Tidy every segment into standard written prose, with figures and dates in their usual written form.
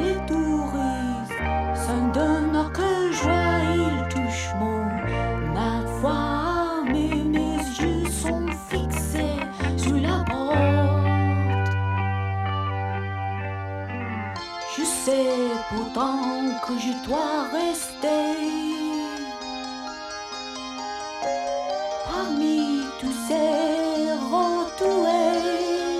les touristes, ça ne donne que joie, ils touchent ma foi, mais mes yeux sont fixés sur la porte. Je sais pourtant que je dois rester parmi tous ces rentoués,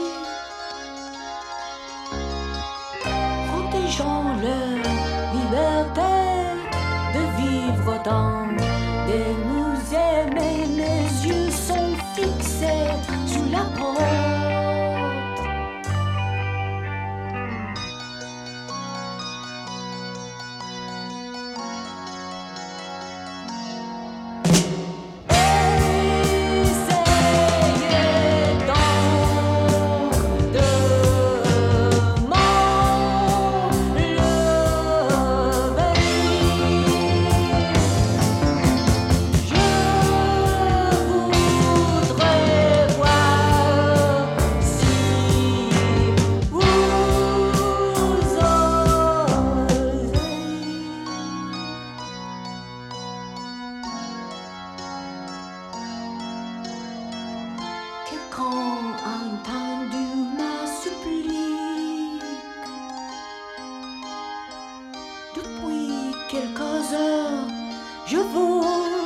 protégeant leur liberté de vivre dans des musées, mais mes yeux sont fixés sur la porte. Quelqu'un a entendu ma supplique. Depuis quelques heures, je vous